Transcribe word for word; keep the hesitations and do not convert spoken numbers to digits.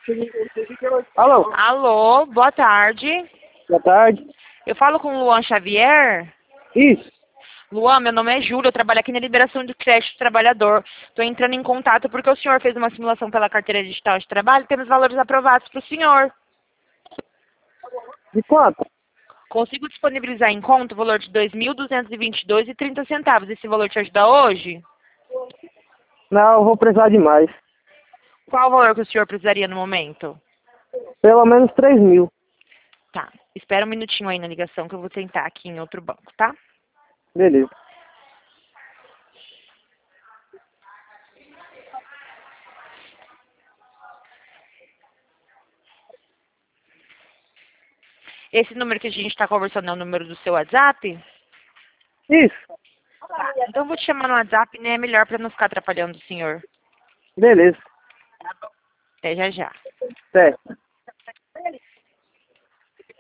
Alô, Alô, boa tarde. boa tarde. Eu falo com o Luan Xavier. Isso, Luan, meu nome é Júlia, eu trabalho aqui na liberação de crédito do trabalhador. Estou entrando em contato porque o senhor fez uma simulação pela carteira digital de trabalho e temos valores aprovados para o senhor. de quanto? Consigo disponibilizar em conta o valor de dois mil duzentos e vinte e dois reais e trinta centavos. Esse valor te ajuda hoje? Não, eu vou precisar de mais. Qual o valor que o senhor precisaria no momento? Pelo menos três mil. Tá, espera um minutinho aí na ligação que eu vou tentar aqui em outro banco, tá? Beleza. Esse número que a gente está conversando é o número do seu WhatsApp? Isso, Tá, então eu vou te chamar no WhatsApp, né? É melhor para não ficar atrapalhando o senhor. beleza. Até já já. Certo.